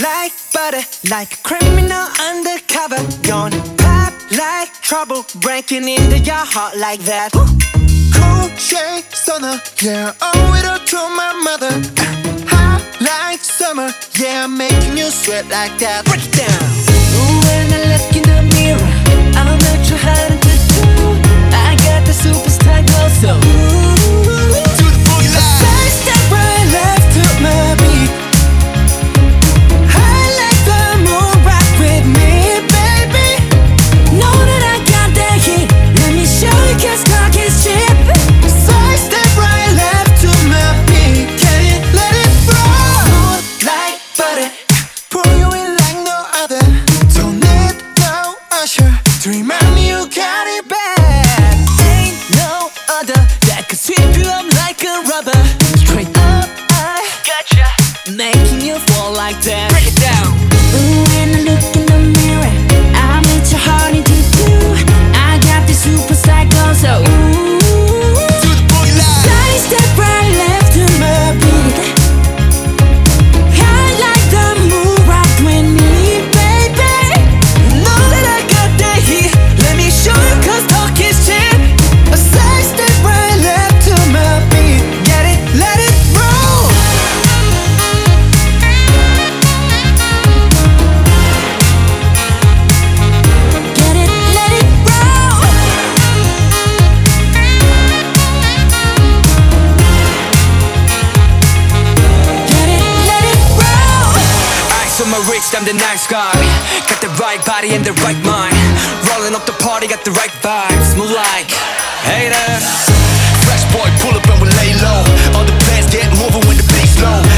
like butter, like a criminal undercover. Gonna pop like trouble, breaking into your heart like that. Cool shade stunner, yeah, owe it all to my mother. Hot like summer, yeah, I'm making you sweat like that. Break it down. When I look in the mirror, I'm not too hard to do. I got the superstar glow, so To the boogie line. side step right left to my beat. I like the moon, rock with me, baby. Know that I got that heat. Let me show you, 'cause talk is cheap. Side step right left to my beat. Can't let it roll. Smooth like butter. Pull you in like no other. Don't need no usher to remind me you got it bad. Ain't no other that could sweep you up like a rubber. Straight up, I gotcha, making you fall like that. Break it down. When I look in the mirror, I'm at your heart into two. I got the super psycho, so To the boogie line. side step right left to my beat. I like the moon, rock with me, baby. Know that I got that heat. Let me show you, 'cause talk is cheap. A side step right left to my beat. Get it, let it roll. Get it, let it roll. Get it, let it roll. Ice on my wrist, I'm the nice guy. Got the right body and the right mind. Rolling up the party, got the right vibes. Move like haters. Fresh boy, pull up and we lay low. All the plans get moving when the bass low.